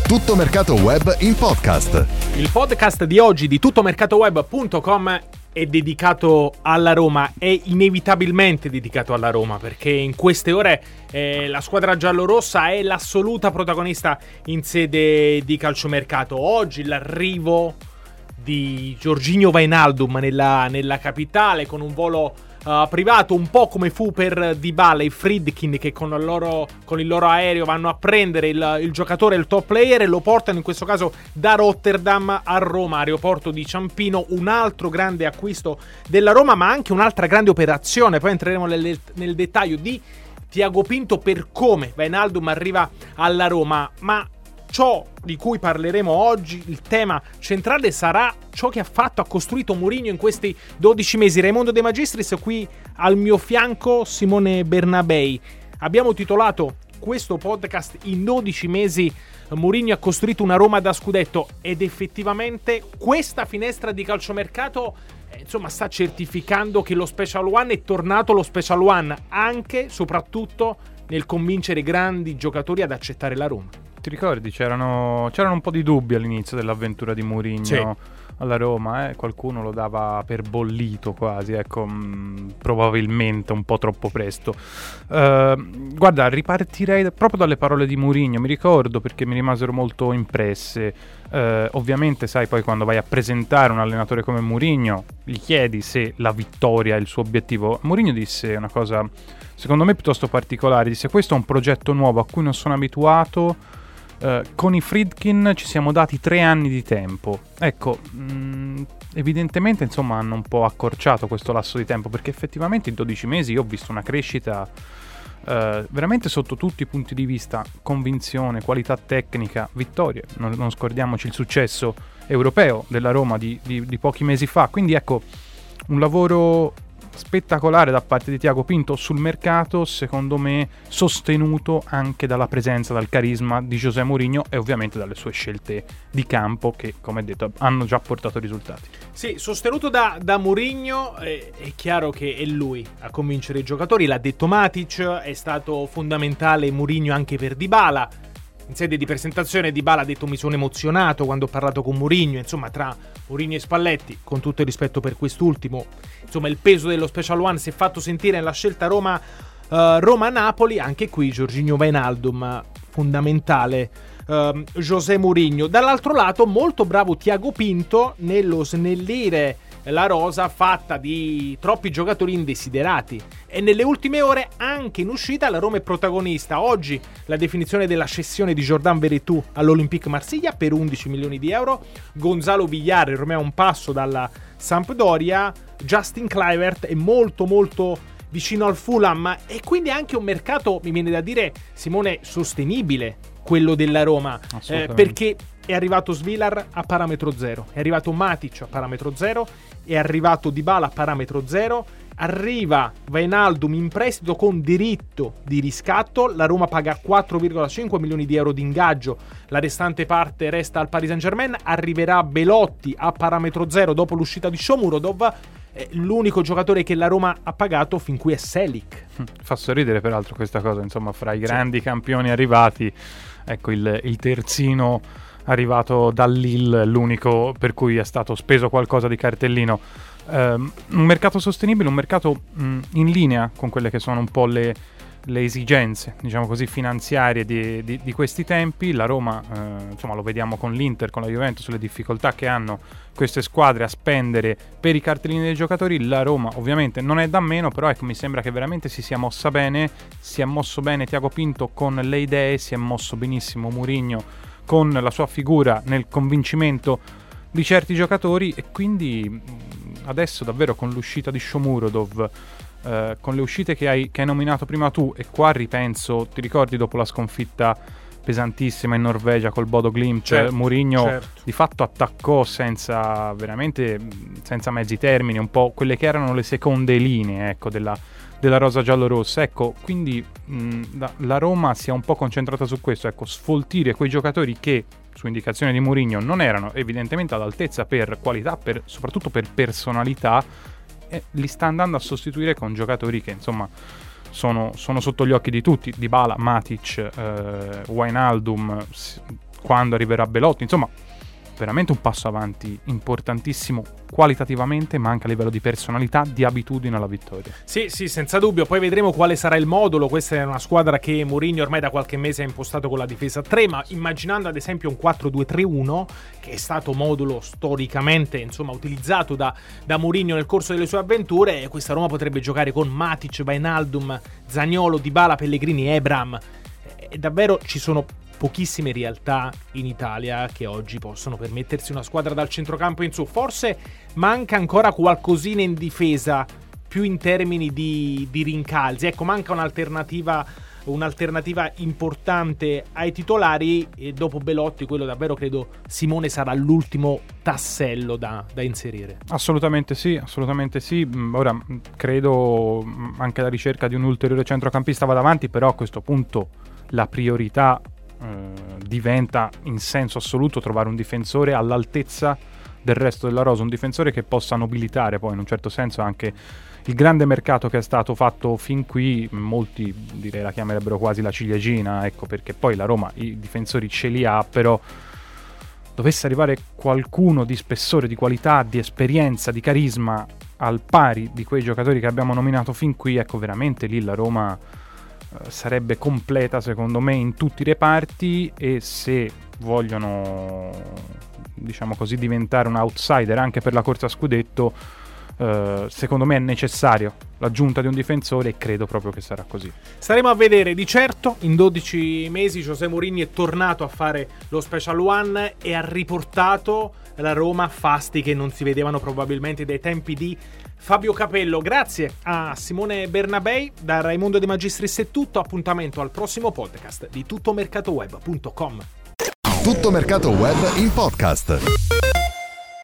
Tutto Mercato Web in podcast. Il podcast di oggi di tuttomercatoweb.com è dedicato alla Roma, è inevitabilmente dedicato alla Roma, perché in queste ore la squadra giallorossa è l'assoluta protagonista in sede di calciomercato. Oggi l'arrivo di Georginio Wijnaldum nella capitale con un volo privato, un po' come fu per Dybala e Friedkin, che con il loro aereo vanno a prendere il giocatore, il top player, e lo portano in questo caso da Rotterdam a Roma, aeroporto di Ciampino. Un altro grande acquisto della Roma, ma anche un'altra grande operazione. Poi entreremo nel dettaglio di Thiago Pinto, per come Wijnaldum arriva alla Roma. Ma ciò di cui parleremo oggi, il tema centrale, sarà ciò che ha costruito Mourinho in questi 12 mesi. Raimondo De Magistris qui al mio fianco, Simone Bernabei. Abbiamo titolato questo podcast "In 12 mesi Mourinho ha costruito una Roma da scudetto", ed effettivamente questa finestra di calciomercato sta certificando che lo Special One è tornato lo Special One, anche e soprattutto nel convincere grandi giocatori ad accettare la Roma. Ti ricordi? C'erano un po' di dubbi all'inizio dell'avventura di Mourinho, sì, alla Roma, qualcuno lo dava per bollito quasi, probabilmente un po' troppo presto. Guarda, ripartirei proprio dalle parole di Mourinho, mi ricordo, perché mi rimasero molto impresse. Ovviamente, sai, poi quando vai a presentare un allenatore come Mourinho, gli chiedi se la vittoria è il suo obiettivo. Mourinho disse una cosa, secondo me, piuttosto particolare. Disse: questo è un progetto nuovo a cui non sono abituato. Con i Friedkin ci siamo dati 3 anni di tempo. Evidentemente hanno un po' accorciato questo lasso di tempo, perché effettivamente in 12 mesi io ho visto una crescita veramente sotto tutti i punti di vista: convinzione, qualità tecnica, vittorie. Non scordiamoci il successo europeo della Roma di pochi mesi fa. Quindi un lavoro spettacolare da parte di Thiago Pinto sul mercato, secondo me sostenuto anche dalla presenza, dal carisma di José Mourinho e ovviamente dalle sue scelte di campo che, come detto, hanno già portato risultati. Sì, sostenuto da Mourinho. È chiaro che è lui a convincere i giocatori, l'ha detto Matic, è stato fondamentale Mourinho anche per Dybala. In sede di presentazione Dybala ha detto: mi sono emozionato quando ho parlato con Mourinho. Tra Mourinho e Spalletti, con tutto il rispetto per quest'ultimo, il peso dello Special One si è fatto sentire nella scelta Roma-Napoli. Anche qui Georginio Wijnaldum, fondamentale José Mourinho. Dall'altro lato molto bravo Thiago Pinto nello snellire la rosa fatta di troppi giocatori indesiderati, e nelle ultime ore anche in uscita la Roma è protagonista. Oggi la definizione della cessione di Jordan Veretout all'Olympique Marsiglia per 11 milioni di euro, Gonzalo Villar ormai a un passo dalla Sampdoria, Justin Kluivert è molto molto vicino al Fulham, e quindi anche un mercato, mi viene da dire, Simone, sostenibile quello della Roma, perché è arrivato Svilar a parametro zero, è arrivato Matic a parametro zero, è arrivato Dybala a parametro zero, arriva Wijnaldum in prestito con diritto di riscatto, la Roma paga 4,5 milioni di euro di ingaggio, la restante parte resta al Paris Saint-Germain, arriverà Belotti a parametro zero dopo l'uscita di Shomurodov. L'unico giocatore che la Roma ha pagato fin qui è Selic. Fa sorridere peraltro questa cosa, fra i grandi campioni arrivati, il terzino arrivato dal Lille, l'unico per cui è stato speso qualcosa di cartellino. Un mercato sostenibile, un mercato in linea con quelle che sono un po' le esigenze, diciamo così, finanziarie di questi tempi. La Roma, lo vediamo con l'Inter, con la Juventus, le difficoltà che hanno queste squadre a spendere per i cartellini dei giocatori. La Roma ovviamente non è da meno, però mi sembra che veramente si sia mossa bene, si è mosso bene Thiago Pinto con le idee, si è mosso benissimo Mourinho con la sua figura nel convincimento di certi giocatori, e quindi adesso davvero con l'uscita di Shomurodov, con le uscite che hai nominato prima tu, e qua ripenso, ti ricordi dopo la sconfitta pesantissima in Norvegia col Bodo Glimt, Mourinho di fatto attaccò senza mezzi termini un po' quelle che erano le seconde linee della rosa giallorossa. Quindi la Roma si è un po' concentrata su questo, sfoltire quei giocatori che su indicazione di Mourinho non erano evidentemente all'altezza per qualità, soprattutto per personalità, e li sta andando a sostituire con giocatori che sono sotto gli occhi di tutti: Dybala, Matic, Wijnaldum, quando arriverà Belotti, insomma veramente un passo avanti importantissimo qualitativamente, ma anche a livello di personalità, di abitudine alla vittoria. Sì, senza dubbio. Poi vedremo quale sarà il modulo. Questa è una squadra che Mourinho ormai da qualche mese ha impostato con la difesa 3, ma immaginando ad esempio un 4-2-3-1, che è stato modulo storicamente insomma utilizzato da Mourinho nel corso delle sue avventure, questa Roma potrebbe giocare con Matic, Wijnaldum, Zaniolo, Dybala, Pellegrini, Ebram. E davvero ci sono pochissime realtà in Italia che oggi possono permettersi una squadra dal centrocampo in su. Forse manca ancora qualcosina in difesa, più in termini di rincalzi. Ecco, manca un'alternativa importante ai titolari, e dopo Belotti quello davvero credo Simone sarà l'ultimo tassello da inserire. Assolutamente sì. Ora credo anche la ricerca di un ulteriore centrocampista vada avanti, però a questo punto la priorità diventa in senso assoluto trovare un difensore all'altezza del resto della rosa, un difensore che possa nobilitare poi in un certo senso anche il grande mercato che è stato fatto fin qui. Molti direi la chiamerebbero quasi la ciliegina, ecco, perché poi la Roma i difensori ce li ha, però dovesse arrivare qualcuno di spessore, di qualità, di esperienza, di carisma al pari di quei giocatori che abbiamo nominato fin qui, ecco, veramente lì la Roma sarebbe completa secondo me in tutti i reparti, e se vogliono diciamo così diventare un outsider anche per la corsa a scudetto, secondo me è necessario l'aggiunta di un difensore, e credo proprio che sarà così. Staremo a vedere. Di certo in 12 mesi José Mourinho è tornato a fare lo Special One e ha riportato la Roma a fasti che non si vedevano probabilmente dai tempi di Fabio Capello. Grazie a Simone Bernabei. Da Raimondo De Magistris è tutto. Appuntamento al prossimo podcast di tuttomercatoweb.com. Tutto Mercato Web in podcast.